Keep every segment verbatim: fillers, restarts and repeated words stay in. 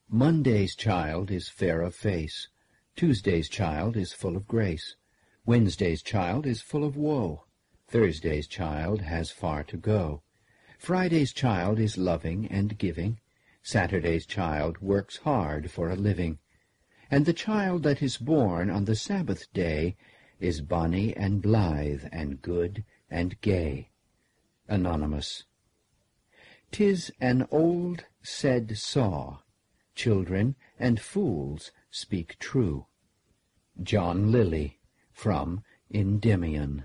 Monday's child is fair of face, Tuesday's child is full of grace, Wednesday's child is full of woe, Thursday's child has far to go, Friday's child is loving and giving, Saturday's child works hard for a living, and the child that is born on the Sabbath day is bonny and blithe and good and gay. Anonymous. 'Tis an old said saw, children and fools speak true. John Lilly, from Endymion.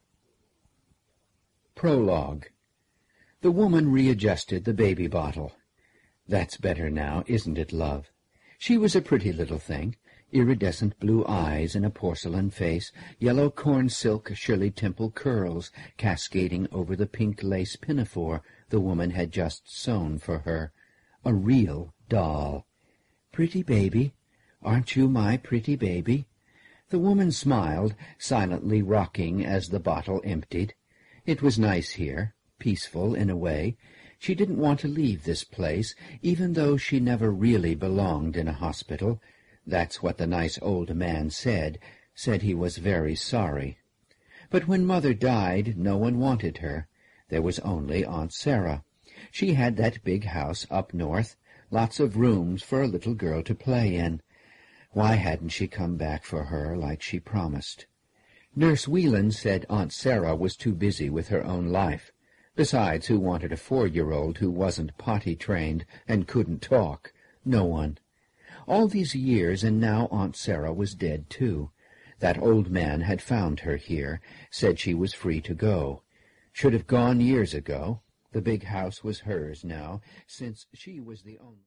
Prologue. The woman readjusted the baby bottle. That's better now, isn't it, love? She was a pretty little thing, iridescent blue eyes in a porcelain face, yellow corn-silk Shirley Temple curls cascading over the pink lace pinafore the woman had just sewn for her. A real doll. Pretty baby, aren't you my pretty baby? The woman smiled, silently rocking as the bottle emptied. It was nice here, peaceful in a way. She didn't want to leave this place, even though she never really belonged in a hospital. That's what the nice old man said, said he was very sorry. But when Mother died, no one wanted her. There was only Aunt Sarah. She had that big house up north, lots of rooms for a little girl to play in. Why hadn't she come back for her like she promised? Nurse Whelan said Aunt Sarah was too busy with her own life. Besides, who wanted a four-year-old who wasn't potty-trained and couldn't talk? No one. All these years, and now Aunt Sarah was dead, too. That old man had found her here, said she was free to go. Should have gone years ago. The big house was hers now, since she was the only...